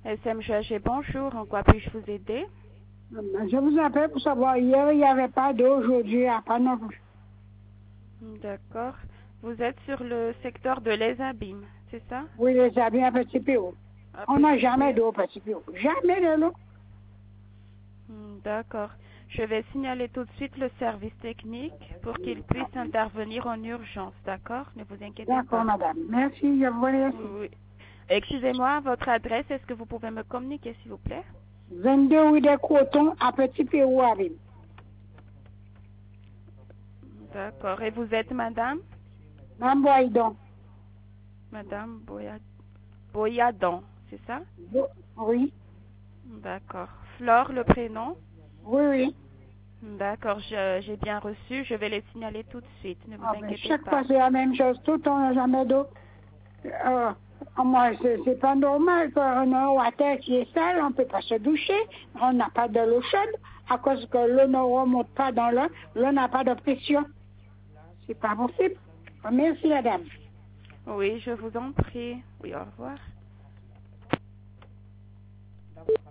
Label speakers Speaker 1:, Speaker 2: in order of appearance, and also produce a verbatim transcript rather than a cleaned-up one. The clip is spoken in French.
Speaker 1: S M G H, bonjour. En quoi puis-je vous aider?
Speaker 2: Je vous appelle pour savoir, hier, il n'y avait pas d'eau, aujourd'hui, il n'y a pas non plus.
Speaker 1: D'accord. Vous êtes sur le secteur de Les Abîmes, c'est ça?
Speaker 2: Oui, les amis à Petit Péo.
Speaker 1: À
Speaker 2: On n'a
Speaker 1: Petit
Speaker 2: jamais
Speaker 1: P.
Speaker 2: d'eau, Petit Péo. Jamais de l'eau.
Speaker 1: Hmm, D'accord. Je vais signaler tout de suite le service technique pour qu'il puisse intervenir en urgence, d'accord? Ne vous inquiétez
Speaker 2: D'accord,
Speaker 1: pas.
Speaker 2: madame. Merci, je vous remercie.
Speaker 1: Oui. Excusez-moi, votre adresse, est-ce que vous pouvez me communiquer, s'il vous plaît?
Speaker 2: vingt-deux rue des Crotons à Petit Péo, à Ville.
Speaker 1: D'accord. Et vous êtes madame?
Speaker 2: Madame Boydon.
Speaker 1: Madame Boya- Boyadon, c'est ça?
Speaker 2: Bo- Oui,
Speaker 1: D'accord. Flore, le prénom?
Speaker 2: oui, oui.
Speaker 1: D'accord, je- j'ai bien reçu. Je vais les signaler tout de suite. Ne vous
Speaker 2: Ah, ben,
Speaker 1: inquiétez
Speaker 2: chaque
Speaker 1: pas.
Speaker 2: fois, c'est la même chose. Tout le temps, on n'a jamais d'eau. Euh, moi, c'est c'est pas normal qu'on a un water qui est sale, on ne peut pas se doucher, on n'a pas de l'eau chaude, à cause que l'eau ne remonte pas dans l'eau, l'eau n'a pas de pression. C'est pas possible. Merci, madame.
Speaker 1: Oui, je vous en prie. Oui, au revoir.